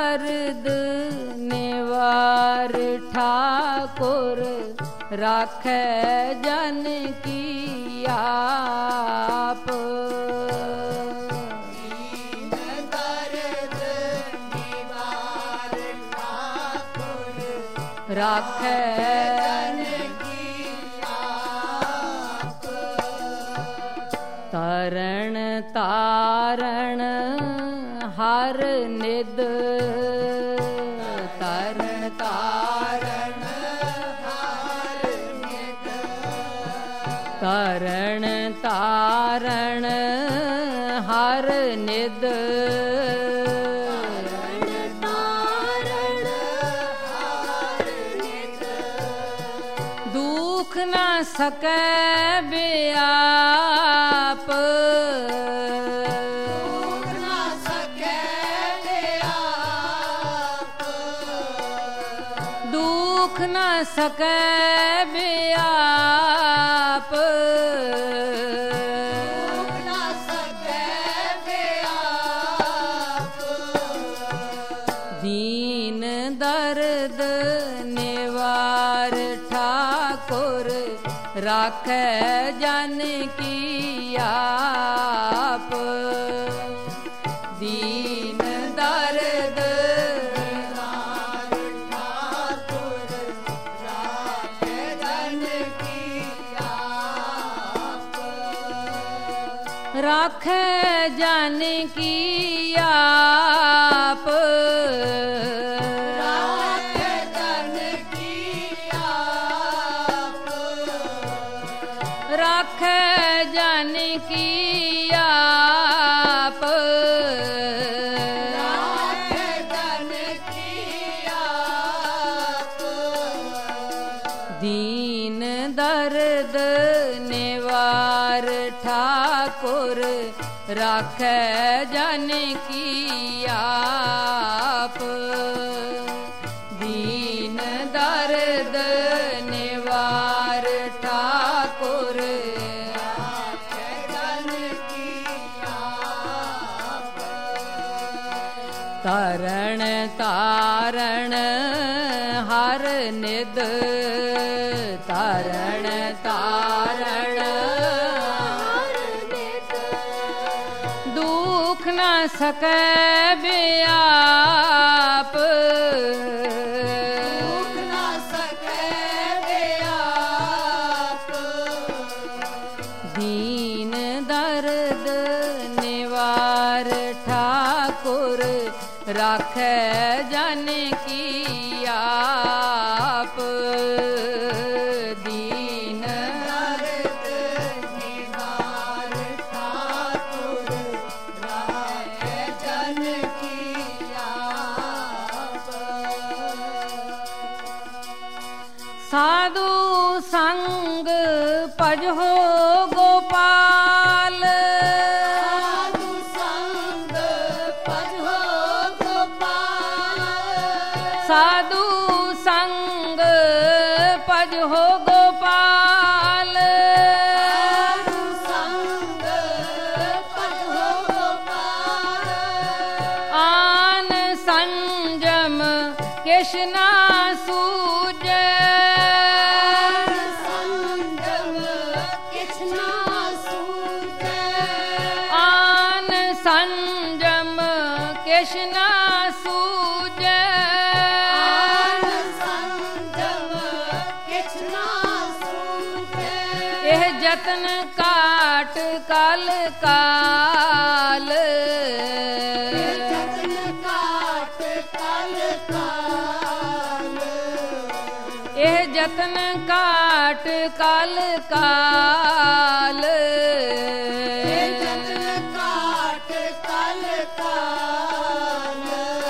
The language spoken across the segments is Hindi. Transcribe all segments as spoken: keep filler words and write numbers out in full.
दर्द निवार ठाकुर राखे जन की आप। दीन दर्द निवार ठाकुर राखे जन की आप। तरण तारण हर निद तरण तारण हर नित तरण तारण हर निद तारण हर नित दुख न सकै व्याप दुख न सकै व्याप दीन दर्द निवार ठाकुर राखे जन की आप। दीन दर्द राखे जन की आप। राखे जन की आप। राखे जन की आप। राखे जन की आप। दीन दर्द निवार ठाकुर राखे जन की आप। दीन दर्द निवार ठाकुर राखे जन की आप। तरण तारण हर निद तरण तारण दुख न सकै व्याप। दुख न सकै व्याप। दीन दर्द निवार ठाकुर राखे जन की आप। दीन दर्द निवार ठाकुर राखे जन की आप। साधु संग पजो गोपाल साधु संग पजो गोपाल। साधु संग पजो गोपाल। साधु संग पजो गोपाल। आन संजम कृष्णा सूजे संजम कृष्णा सूझे। आन संजम कृष्णा सूजे आन संजम कृष्णा सूझे। यह जतन काट काल काल। जतन काट काल काल। यह जतन काट काल काल। जतन काट काल काल।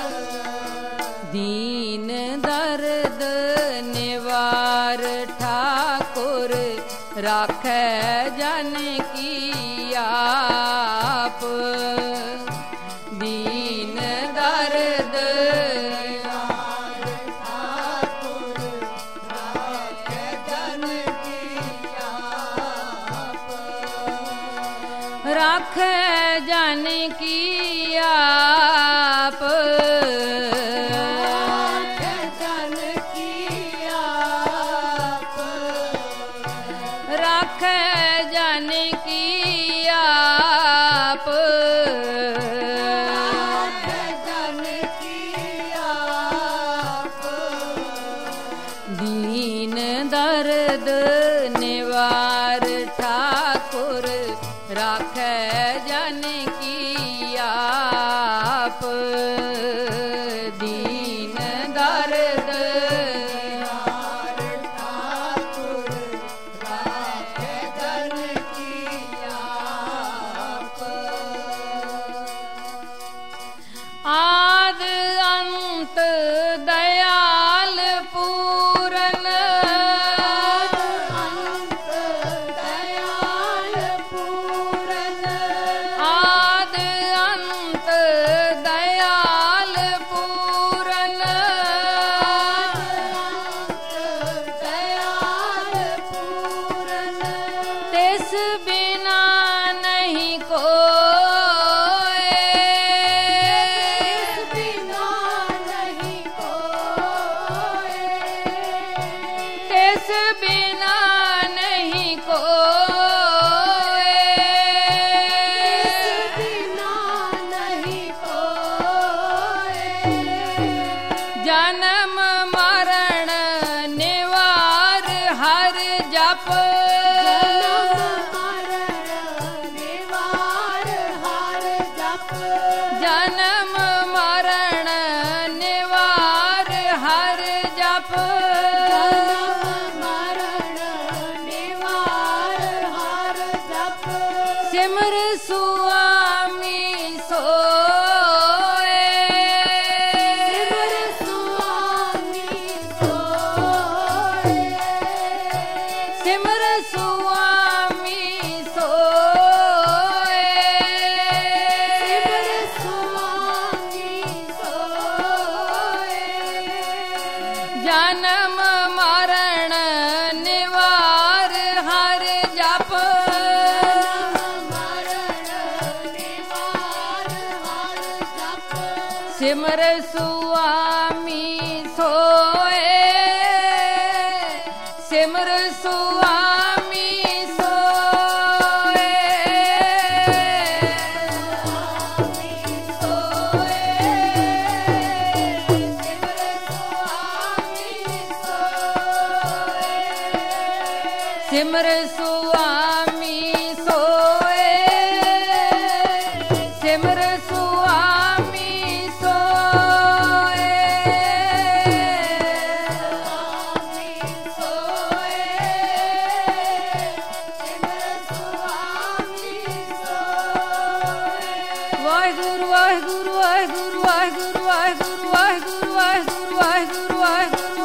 दीन दर्द निवार ठाकुर राखे जन की आप। दीन दर्द ठाकुर राखे जन की आप। राखे जन की आप। दयाल पूरन आद अंत दयाल पूरन तिस बिना नहीं कोई तिस बिना नहीं कोई जन्म मरण निवार हर जप जन्म मरण निवार हर जप सिमर सुआमी सोए सिमर सुआमी सोए जन्म मरण निवार हर जप सिमर सुआमी सोए सिमर सुआमी सोए सिमर सुआमी सोए सिमर सुआमी सोए वाहिगुरु वाहिगुरु वाहिगुरु वाहिगुरु वाहिगुरु वाहिगुरु वाहिगुरु वाहिगुरु वाहिगुरु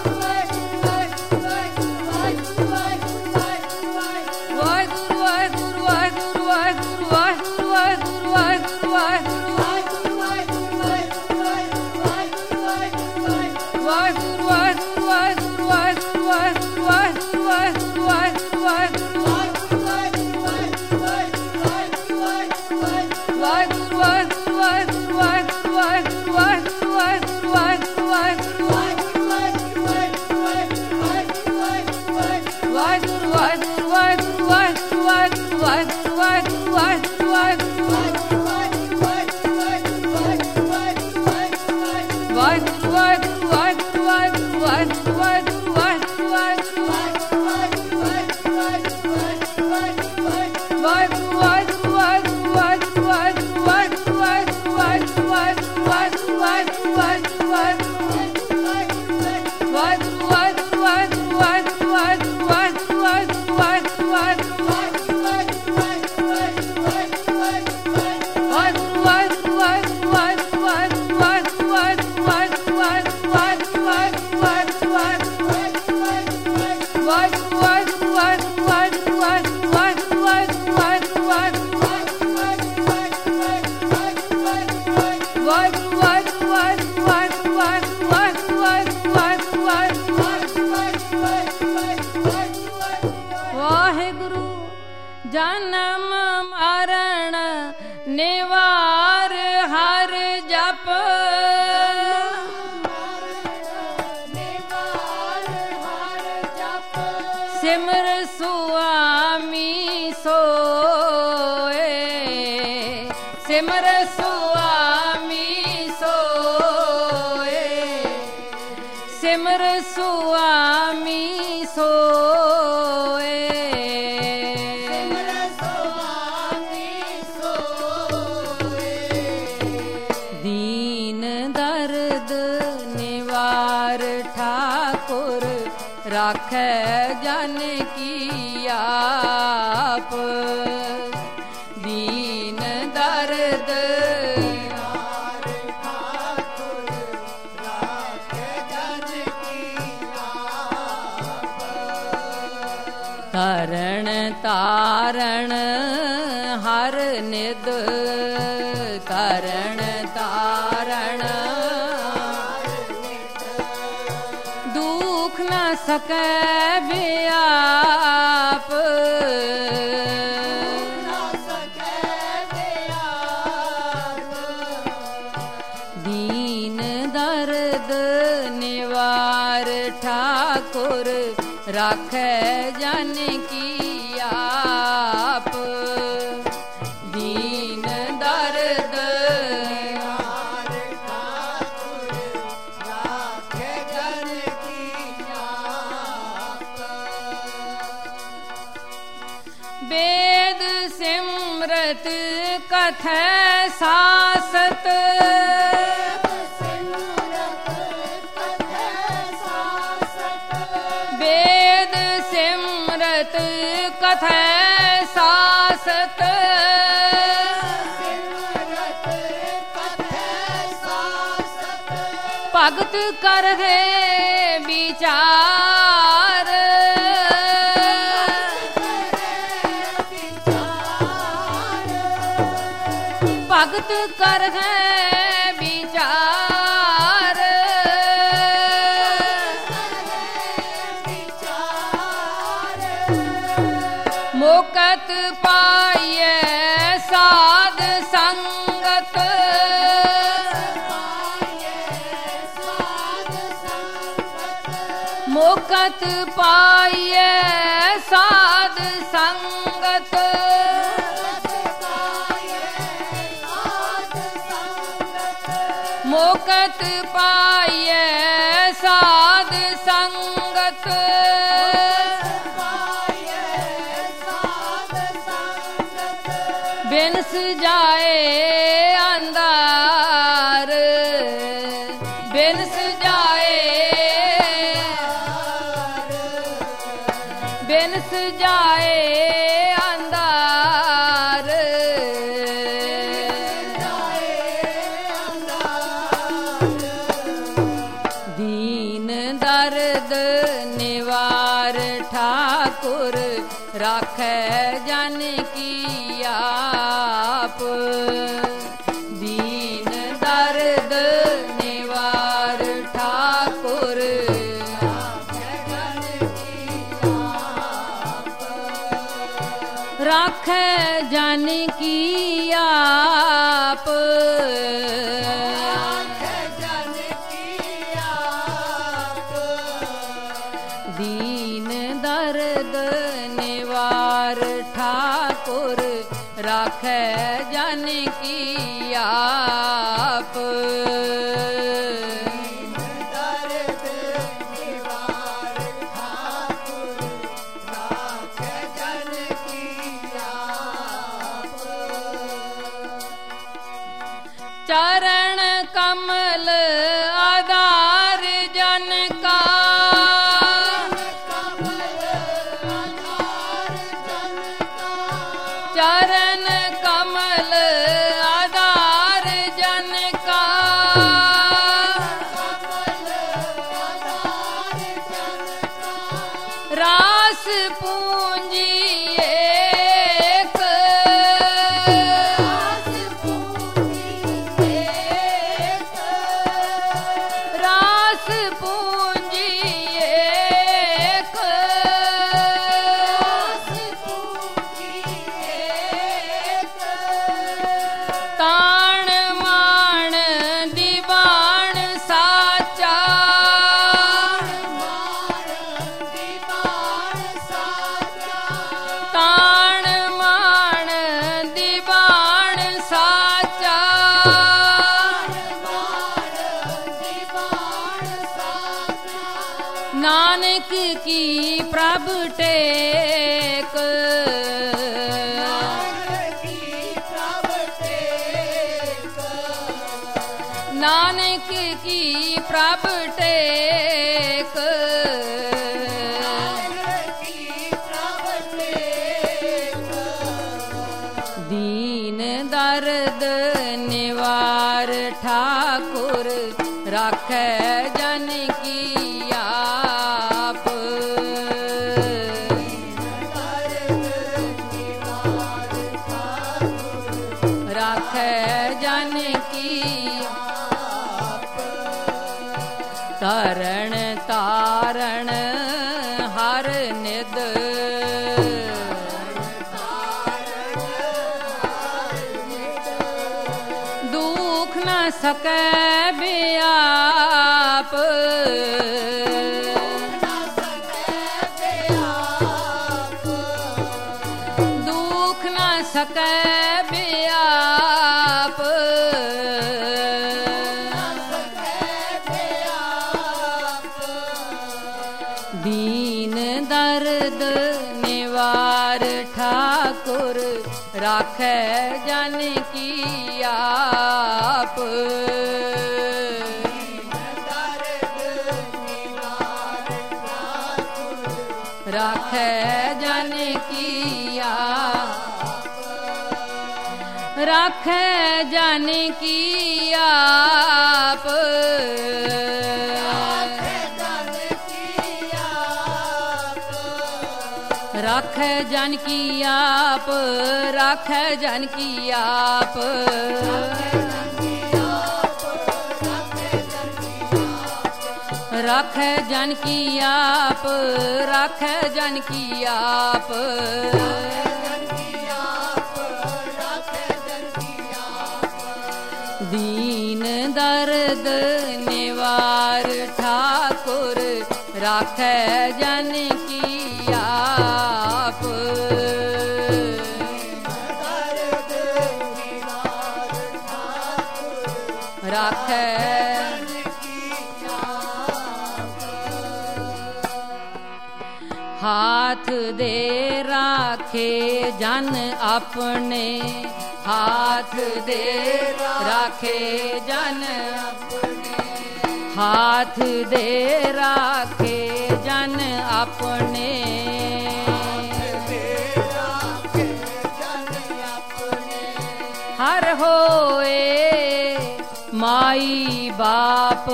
जन्म मरण निवार हर जप सिमर सुआमी सोए सिमर सुआमी सोए सिमर सुआमी सोए ठाकुर राखै जन की आप दीन दर्द ठाकुर तरण तारण हर निद तरण तारण दुख न सके व्याप दीन दर्द निवार ठाकुर राखे जन की आप दीन दर्द निवार ठाकुर राखे जन की आप वेद सिमरत कथै सासत वेद सिमरत कथै सासत भगत कर है विचार भगत कर है विचार मोकत पाइए साध संगत मोकत पाइए साध संगत मोकत पाइए साध संगत बिनस जाए अंधार बिनस जाए बिनस जाए अंधार दीन दर्द निवार ठाकुर राखे जन की आप दीन दर्द निवार ठाकुर राखे जन की आप दीन दर्द निवार ठाकुर राखे जन की आप दर्द निवार ठाकुर राखे जन की आप चरण कमल आधार जन का चरण कमल आधार जन का रास पूंजी एक रास पूंजी एक ताण मान दीवान साचा ताण मान दीवान साचा नानक की प्रभ टेक नानक की प्रभ टेक दीन दर्द निवार ठाकुर राखे जन की आप तरण तारण हर निद दुख न सकै व्याप दुख न सकै व्याप दीन दर्द निवार ठाकुर राखै जन की आप राखै जन की आप राखै जन की आप राखै जन की आप राखै जन की आप राखै जन की आप राखै जन की आप दीन दर्द निवार ठाकुर राखै जन की आप राखै हाथ दे राखे जन अपने हाथ दे राखे जन अपने हाथ दे राखे जन अपने हर होए माई बाप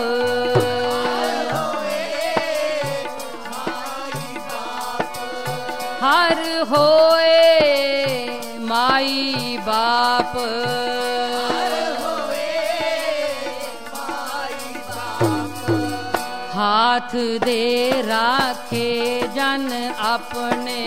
हर होए माई बाप हाथ दे राखे जन अपने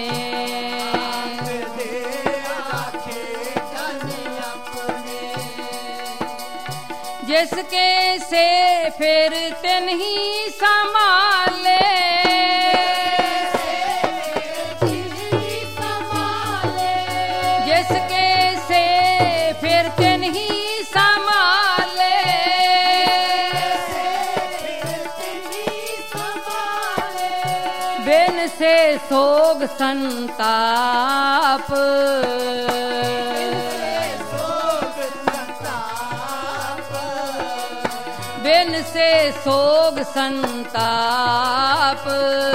जिसके से फिर तिन्ही संभाले जिसके से फिर तिन्ही संभाले बिन से सोग संताप बिन से सोग संताप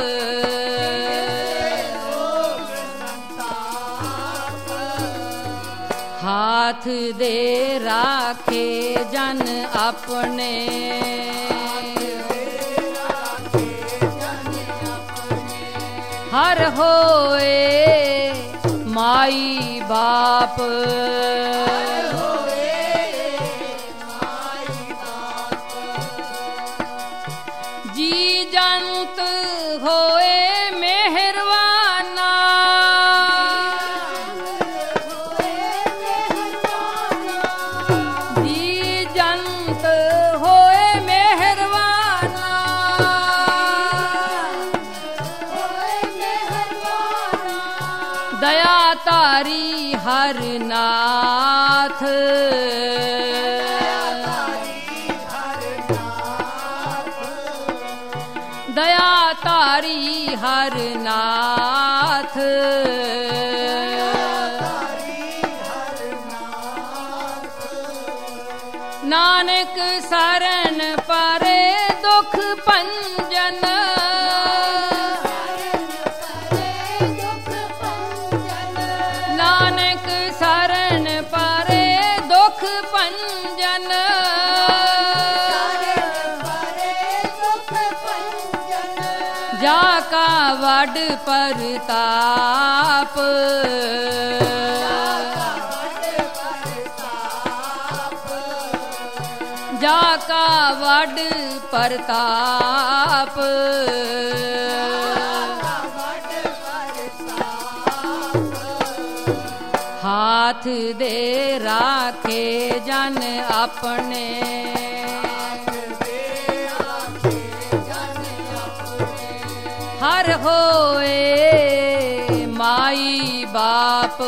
हाथ दे राखे जन अपने हर होए माई बाप जी जंत होए मेहरबाना जी जंत होए मेहरबाना दया तारी हर नाथ दया तारी हर नाथ नानक शरण परे दुख पंजन नानक शरण परे दुख पंजन जाका वड परताप जाका वड प्रताप हाथ दे राखे जन अपने हर होए माई बाप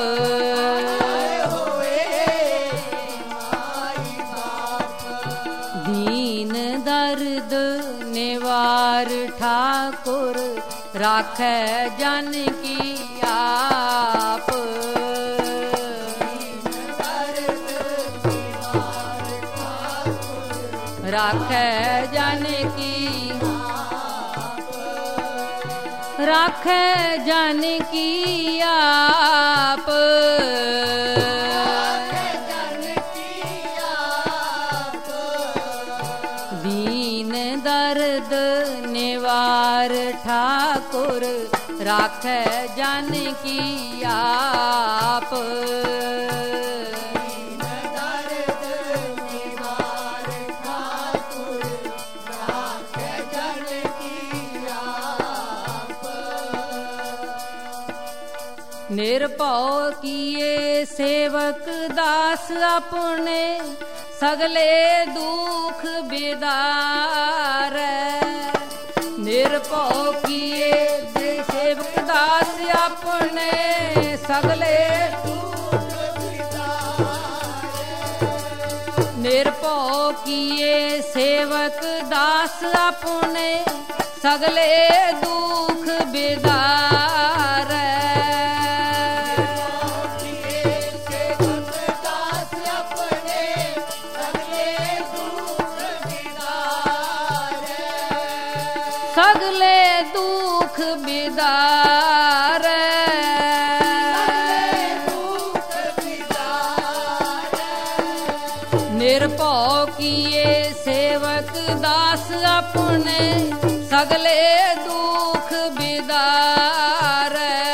दीन दर्द निवार ठाकुर राखे जन की आप राखे जन की राखे जन की आप दीन दर्द निवार ठाकुर राखे जन की आप निर्भव किए सेवक दास अपने सगले दुख बिदार निर्भव किए सेवक दास अपने सगले दुख बिदार निर्भव किए सेवक दास अपने सगले दुख बिदार सगले दुख बिदार निर्भव किए सेवक दास अपने सगले दुख बिदार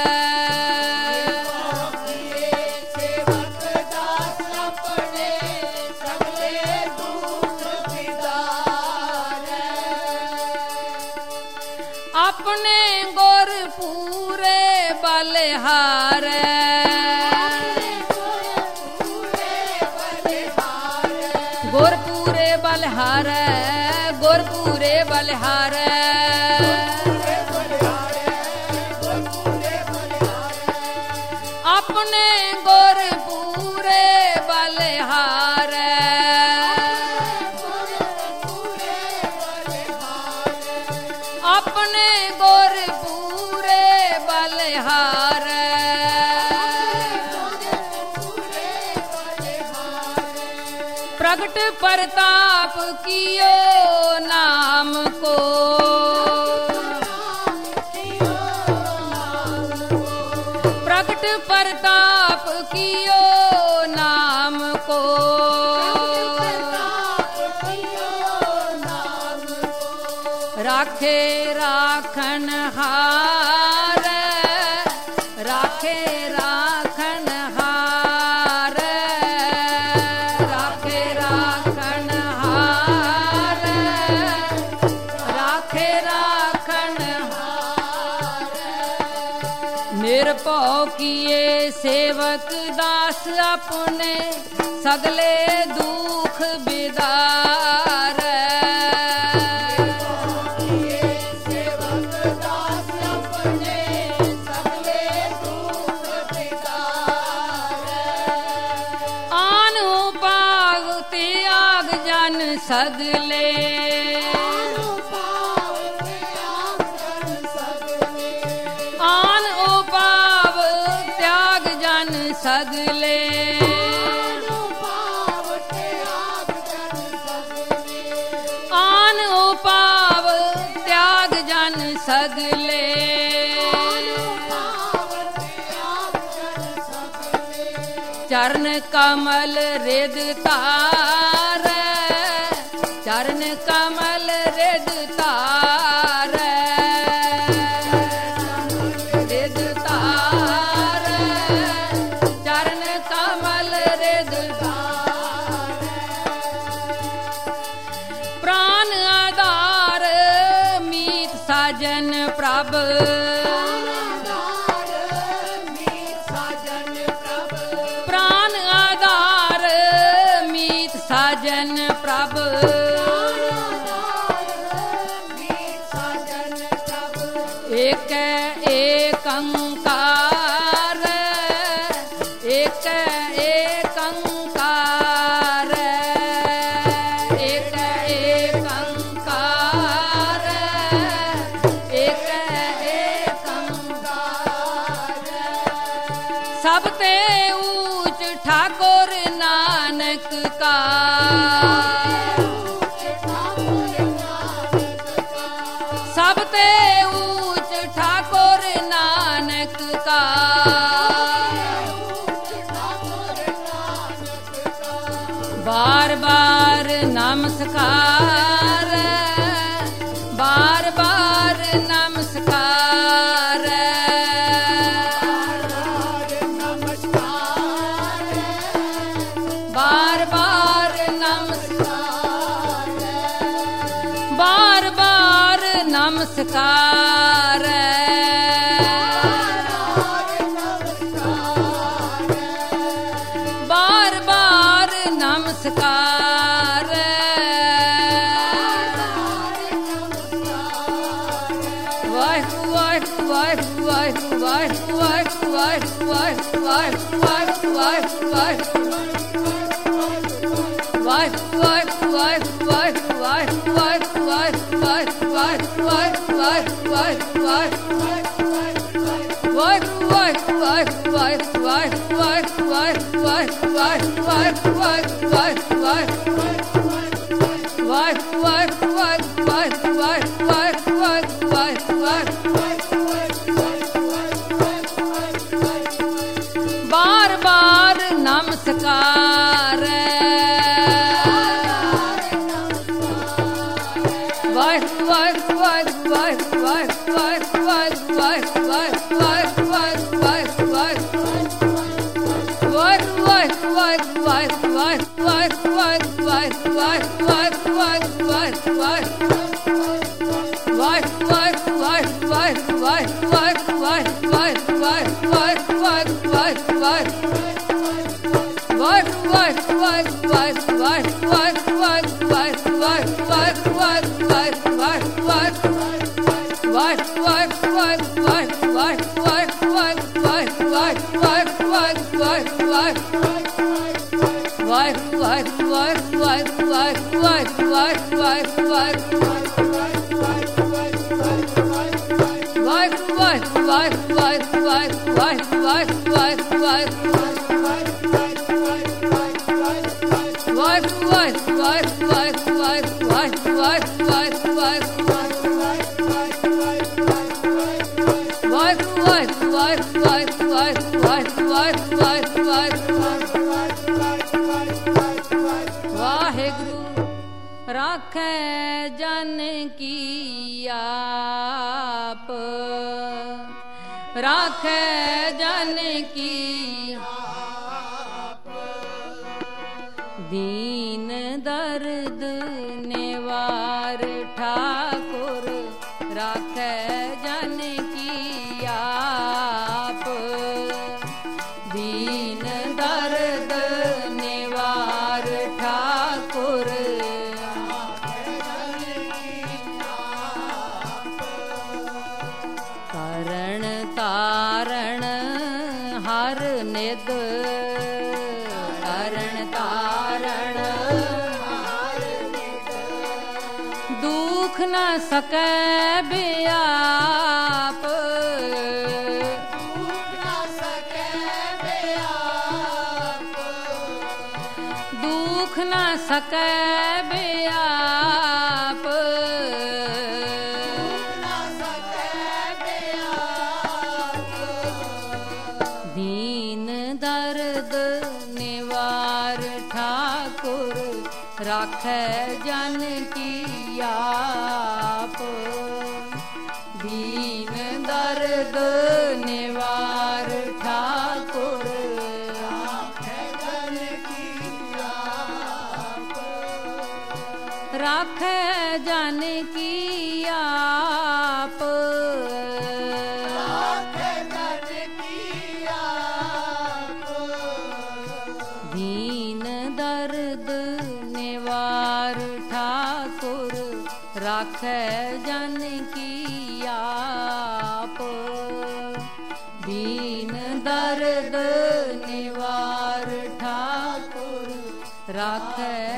अपने गोर पूरे बलिहार गोर पूरे बलिहार गोर पूरे बलिहार अपने गोर पूरे बलिहार अपने गोर पूरे बलिहार प्रगट प्रताप कियो नाम को प्रगट प्रताप कियो नाम को राखे राखन हार राखे राखन हार राखे राखन हार राखे राखन हार निर्भव किए सेवक दास अपने सगले दुख बिदार सगले आन उपाव त्याग जन सगले आन उपाव त्याग जन सगले चरण कमल रिद तार चरण कमल रिद तार रिद तार चरण कमल रिद तार साजन प्रभ प्राण आधार मीत साजन प्रभ एक एक अंकार एक एक अंकार एक एक अंकार एक एक अंकार सबते ऊंच ठाकुर नानक का सबते ऊंच ठाकुर नानक का बार बार नमस्कार बार बार नमस्कार बार बार नमस्कार बार बार नमस्कार बार बार नमस्कार वाहिगुरु वाहिगुरु वाहिगुरु वाहिगुरु वाहिगुरु वाहिगुरु वाहिगुरु बार बार नमस्कार वाहिगुरु वाहिगुरु वाहिगुरु राखे जन की आप राखे जन की दीन दर्द निवार ठाकुर राखे जन की आप दीन दर्द निवार ठाकुर करण तारण हर निद करण तारण दुख न सके बियाप दुख न सके बियाप दीन दर्द निवार ठाकुर राखे जन की आप दीन दर्द निवार ठाकुर राखे जन की आप राखे जन की आप दर्द निवार ठाकुर राखै जन की आप। दीन दर्द निवार ठाकुर राखै